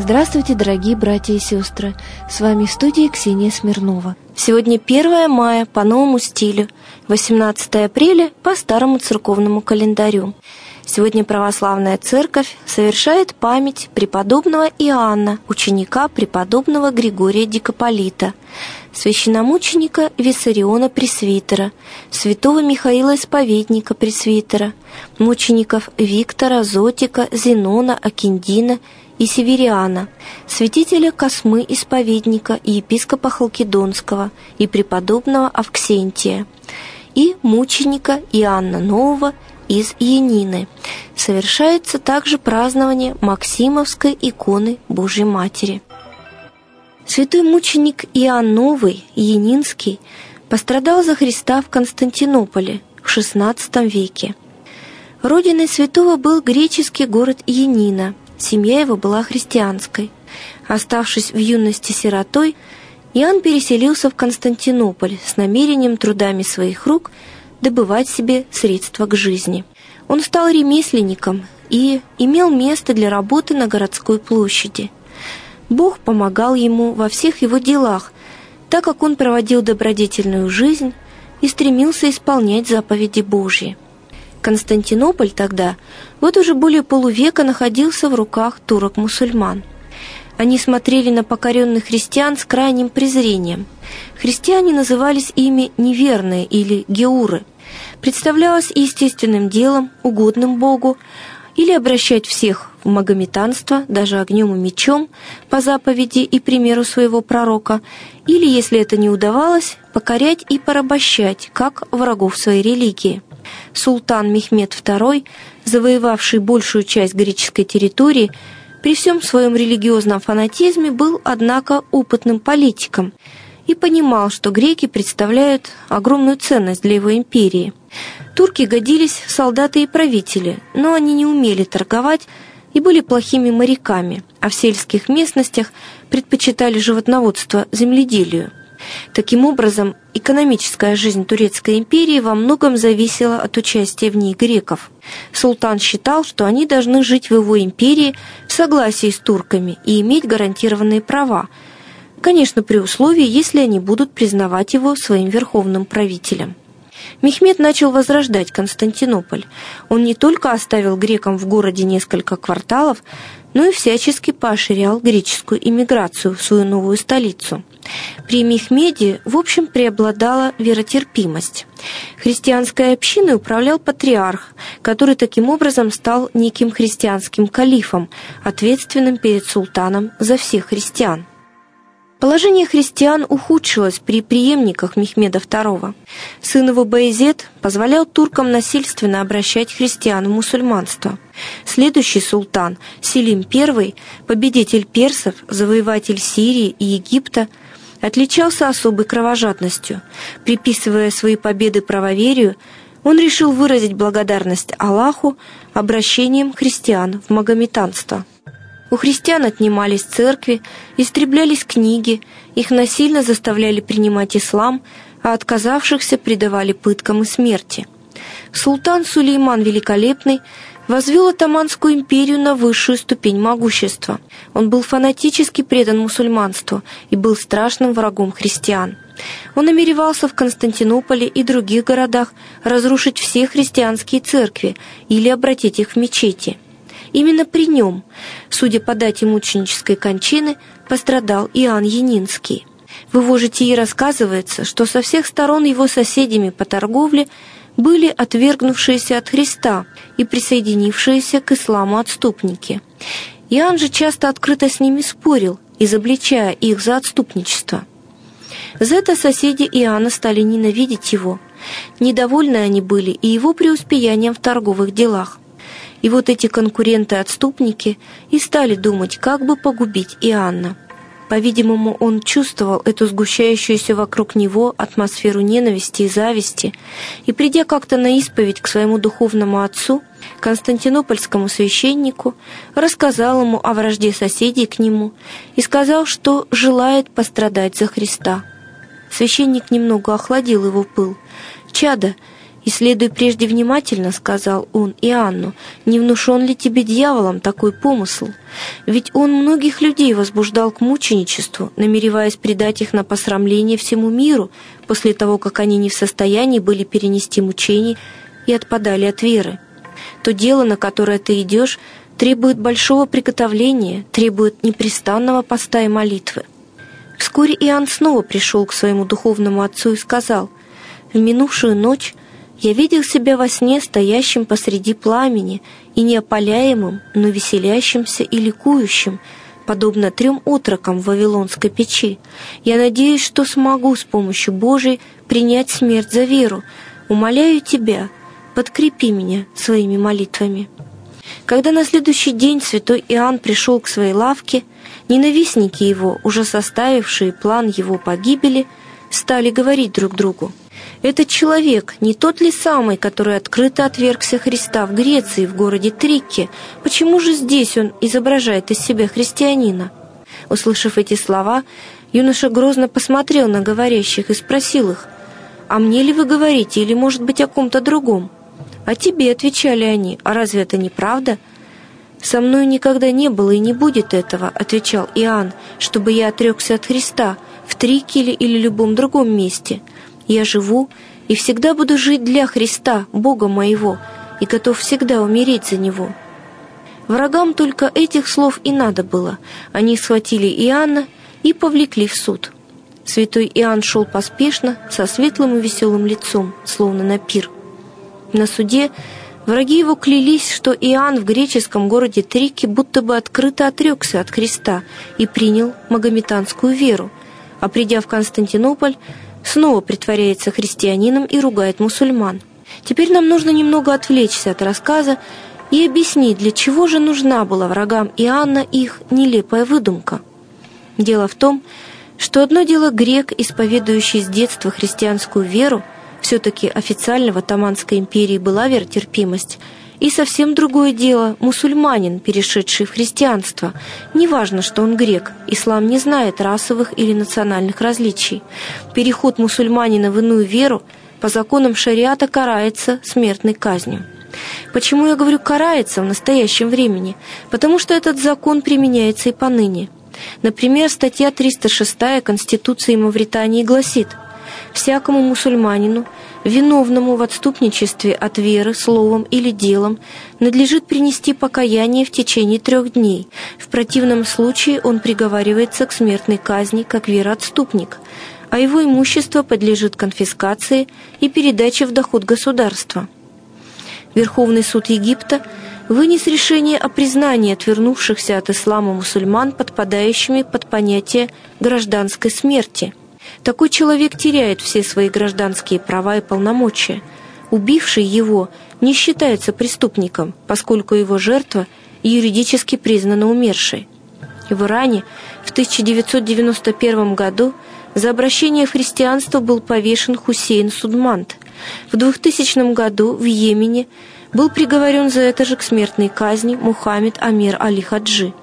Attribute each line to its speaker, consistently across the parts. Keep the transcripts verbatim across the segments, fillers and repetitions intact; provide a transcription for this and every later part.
Speaker 1: Здравствуйте, дорогие братья и сестры! С вами в студии Ксения Смирнова. Сегодня первое мая по новому стилю, восемнадцатое апреля по старому церковному календарю. Сегодня православная церковь совершает память преподобного Иоанна, ученика преподобного Григория Дикополита, священномученика Виссариона Пресвитера, святого Михаила Исповедника Пресвитера, мучеников Виктора, Зотика, Зенона, Акиндина и Севериана, святителя Космы Исповедника и епископа Халкидонского и преподобного Авксентия, и мученика Иоанна Нового из Янины. Совершается также празднование Максимовской иконы Божьей Матери. Святой мученик Иоанн Новый, Янинский, пострадал за Христа в Константинополе в шестнадцатом веке. Родиной святого был греческий город Янина. Семья его была христианской. Оставшись в юности сиротой, Иоанн переселился в Константинополь с намерением трудами своих рук добывать себе средства к жизни. Он стал ремесленником и имел место для работы на городской площади. Бог помогал ему во всех его делах, так как он проводил добродетельную жизнь и стремился исполнять заповеди Божьи. Константинополь тогда, вот уже более полувека, находился в руках турок-мусульман. Они смотрели на покоренных христиан с крайним презрением. Христиане назывались ими неверные или геуры. Представлялось естественным делом, угодным Богу, или обращать всех в магометанство, даже огнем и мечом, по заповеди и примеру своего пророка, или, если это не удавалось, покорять и порабощать, как врагов своей религии. Султан Мехмед второй, завоевавший большую часть греческой территории, при всем своем религиозном фанатизме был, однако, опытным политиком и понимал, что греки представляют огромную ценность для его империи. Турки годились в солдаты и правители, но они не умели торговать и были плохими моряками, а в сельских местностях предпочитали животноводство земледелию. Таким образом, экономическая жизнь Турецкой империи во многом зависела от участия в ней греков. Султан считал, что они должны жить в его империи в согласии с турками и иметь гарантированные права, конечно, при условии, если они будут признавать его своим верховным правителем. Мехмед начал возрождать Константинополь. Он не только оставил грекам в городе несколько кварталов, но и всячески поощрял греческую иммиграцию в свою новую столицу. При Мехмеде, в общем, преобладала веротерпимость. Христианской общиной управлял патриарх, который таким образом стал неким христианским калифом, ответственным перед султаном за всех христиан. Положение христиан ухудшилось при преемниках Мехмеда второго. Сын его Баязет позволял туркам насильственно обращать христиан в мусульманство. Следующий султан, Селим первый, победитель персов, завоеватель Сирии и Египта, отличался особой кровожадностью. Приписывая свои победы правоверию, он решил выразить благодарность Аллаху обращением христиан в магометанство. У христиан отнимались церкви, истреблялись книги, их насильно заставляли принимать ислам, а отказавшихся предавали пыткам и смерти. Султан Сулейман Великолепный возвел Оттоманскую империю на высшую ступень могущества. Он был фанатически предан мусульманству и был страшным врагом христиан. Он намеревался в Константинополе и других городах разрушить все христианские церкви или обратить их в мечети. Именно при нем, судя по дате мученической кончины, пострадал Иоанн Янинский. В его житии рассказывается, что со всех сторон его соседями по торговле были отвергнувшиеся от Христа и присоединившиеся к исламу отступники. Иоанн же часто открыто с ними спорил, изобличая их за отступничество. За это соседи Иоанна стали ненавидеть его. Недовольны они были и его преуспеянием в торговых делах. И вот эти конкуренты-отступники и стали думать, как бы погубить Иоанна. По-видимому, он чувствовал эту сгущающуюся вокруг него атмосферу ненависти и зависти, и, придя как-то на исповедь к своему духовному отцу, константинопольскому священнику, рассказал ему о вражде соседей к нему и сказал, что желает пострадать за Христа. Священник немного охладил его пыл. «Чадо, «Исследуй прежде внимательно, — сказал он Иоанну, — не внушен ли тебе дьяволом такой помысл? Ведь он многих людей возбуждал к мученичеству, намереваясь предать их на посрамление всему миру, после того, как они не в состоянии были перенести мучений и отпадали от веры. То дело, на которое ты идешь, требует большого приготовления, требует непрестанного поста и молитвы». Вскоре Иоанн снова пришел к своему духовному отцу и сказал: «В минувшую ночь я видел себя во сне стоящим посреди пламени и неопаляемым, но веселящимся и ликующим, подобно трем отрокам в Вавилонской печи. Я надеюсь, что смогу с помощью Божией принять смерть за веру. Умоляю тебя, подкрепи меня своими молитвами». Когда на следующий день святой Иоанн пришел к своей лавке, ненавистники его, уже составившие план его погибели, стали говорить друг другу: «Этот человек не тот ли самый, который открыто отвергся Христа в Греции, в городе Трикке? Почему же здесь он изображает из себя христианина?» Услышав эти слова, юноша грозно посмотрел на говорящих и спросил их: «А мне ли вы говорите, или, может быть, о ком-то другом?» «А тебе, — отвечали они, — а разве это не правда?» «Со мной никогда не было и не будет этого, — отвечал Иоанн, — чтобы я отрекся от Христа в Триккеле или любом другом месте. Я живу и всегда буду жить для Христа, Бога моего, и готов всегда умереть за Него». Врагам только этих слов и надо было. Они схватили Иоанна и повлекли в суд. Святой Иоанн шел поспешно, со светлым и веселым лицом, словно на пир. На суде враги его клялись, что Иоанн в греческом городе Трикке будто бы открыто отрекся от Христа и принял магометанскую веру, а придя в Константинополь, снова притворяется христианином и ругает мусульман. Теперь нам нужно немного отвлечься от рассказа и объяснить, для чего же нужна была врагам Иоанна их нелепая выдумка. Дело в том, что одно дело грек, исповедующий с детства христианскую веру, все-таки официально в Оттоманской империи была веротерпимость, и совсем другое дело мусульманин, перешедший в христианство. Неважно, что он грек, ислам не знает расовых или национальных различий. Переход мусульманина в иную веру по законам шариата карается смертной казнью. Почему я говорю «карается» в настоящем времени? Потому что этот закон применяется и поныне. Например, статья триста шестая Конституции Мавритании гласит: «Всякому мусульманину, виновному в отступничестве от веры, словом или делом, надлежит принести покаяние в течение трех дней. В противном случае он приговаривается к смертной казни как вероотступник, а его имущество подлежит конфискации и передаче в доход государства». Верховный суд Египта вынес решение о признании отвернувшихся от ислама мусульман подпадающими под понятие гражданской смерти. Такой человек теряет все свои гражданские права и полномочия. Убивший его не считается преступником, поскольку его жертва юридически признана умершей. В Иране в тысяча девятьсот девяносто первом году за обращение в христианство был повешен Хусейн Судмант. В двухтысячном году в Йемене был приговорен за это же к смертной казни Мухаммед Амир Али Хаджи.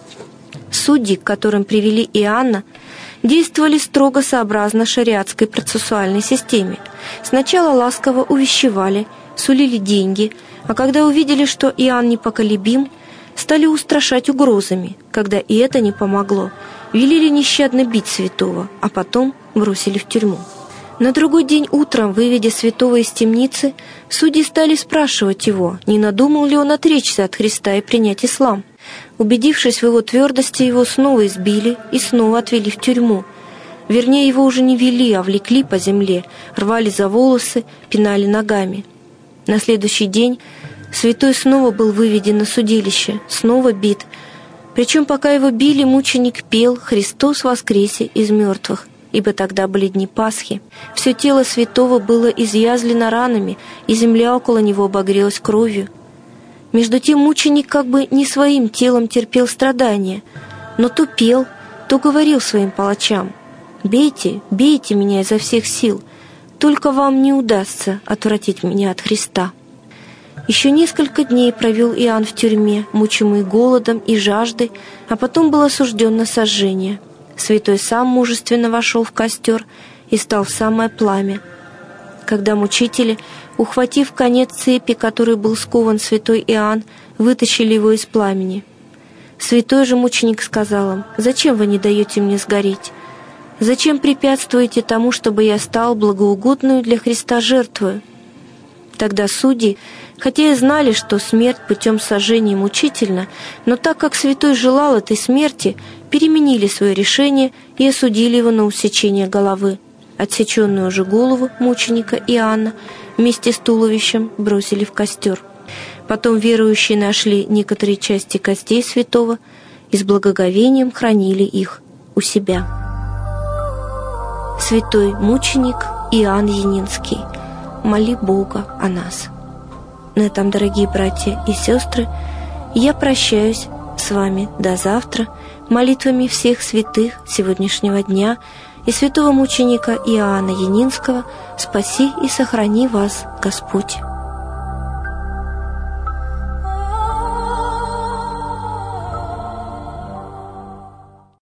Speaker 1: Судьи, к которым привели Иоанна, действовали строго сообразно шариатской процессуальной системе. Сначала ласково увещевали, сулили деньги, а когда увидели, что Иоанн непоколебим, стали устрашать угрозами. Когда и это не помогло, велели нещадно бить святого, а потом бросили в тюрьму. На другой день утром, выведя святого из темницы, судьи стали спрашивать его, не надумал ли он отречься от Христа и принять ислам. Убедившись в его твердости, его снова избили и снова отвели в тюрьму. Вернее, его уже не вели, а влекли по земле, рвали за волосы, пинали ногами. На следующий день святой снова был выведен на судилище, снова бит. Причем, пока его били, мученик пел «Христос воскресе из мертвых», ибо тогда были дни Пасхи. Все тело святого было изъязлено ранами, и земля около него обогрелась кровью. Между тем мученик как бы не своим телом терпел страдания, но то пел, то говорил своим палачам: «Бейте, бейте меня изо всех сил, только вам не удастся отвратить меня от Христа». Еще несколько дней провел Иоанн в тюрьме, мучимый голодом и жаждой, а потом был осужден на сожжение. Святой сам мужественно вошел в костер и стал в самое пламя. когда мучители, ухватив конец цепи, которой был скован святой Иоанн, вытащили его из пламени. Святой же мученик сказал им: «Зачем вы не даете мне сгореть? Зачем препятствуете тому, чтобы я стал благоугодную для Христа жертвою?» Тогда судьи, хотя и знали, что смерть путем сожжения мучительна, но так как святой желал этой смерти, переменили свое решение и осудили его на усечение головы. Отсеченную же голову мученика Иоанна вместе с туловищем бросили в костер. Потом верующие нашли некоторые части костей святого и с благоговением хранили их у себя. Святой мученик Иоанн Янинский, моли Бога о нас. На этом, дорогие братья и сестры, я прощаюсь с вами до завтра молитвами всех святых сегодняшнего дня и святого мученика Иоанна Янинского. Спаси и сохрани вас, Господь.